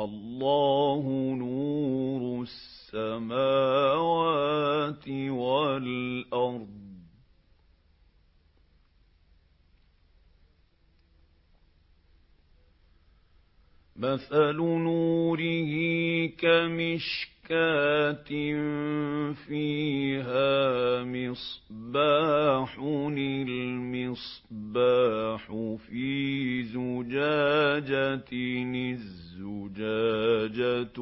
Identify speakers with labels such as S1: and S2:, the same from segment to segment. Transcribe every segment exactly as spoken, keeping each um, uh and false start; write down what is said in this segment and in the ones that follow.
S1: اللَّهُ نُورُ السَّمَاوَاتِ وَالْأَرْضِ ۚ مَثَلُ نُورِهِ كَمِشْكَاةٍ فِيهَا مِصْبَاحٌ ۖ الْمِصْبَاحُ فِي زُجَاجَةٍ ۖ الزُّجَاجَةُ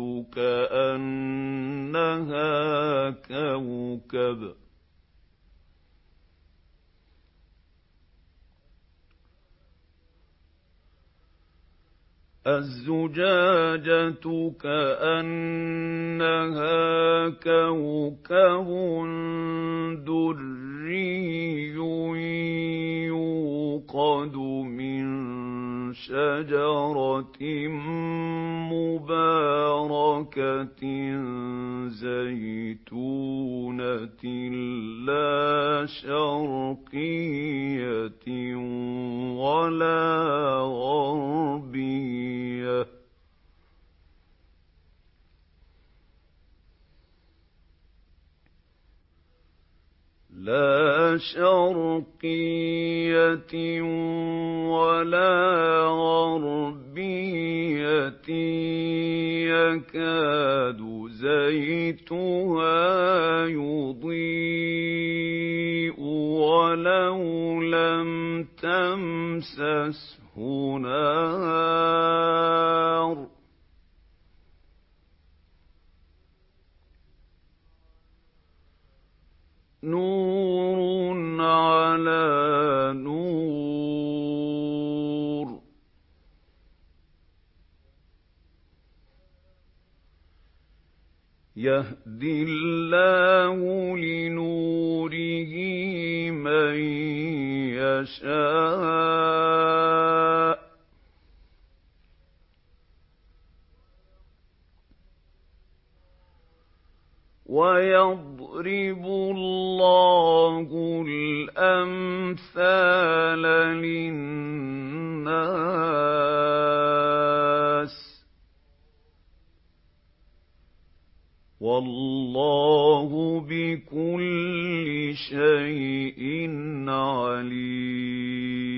S1: كَأَنَّهَا كَوْكَبٌ الزُّجَاجَةُ كَأَنَّهَا كَوْكَبٌ دُرِّيٌّ يُوقَدُ مِن شَجَرَةٍ مُّبَارَكَةٍ زَيْتُونَةٍ لَّا شَرْقِيَّةٍ وَلَا غَرْبِيَّةٍ لا شرقية ولا غربية يكاد زيتها يضيء ولو لم تمسسه نار نور على نور يهدي الله لنوره من يشاء ويضرب الله الأمثال للناس والله بكل شيء عليم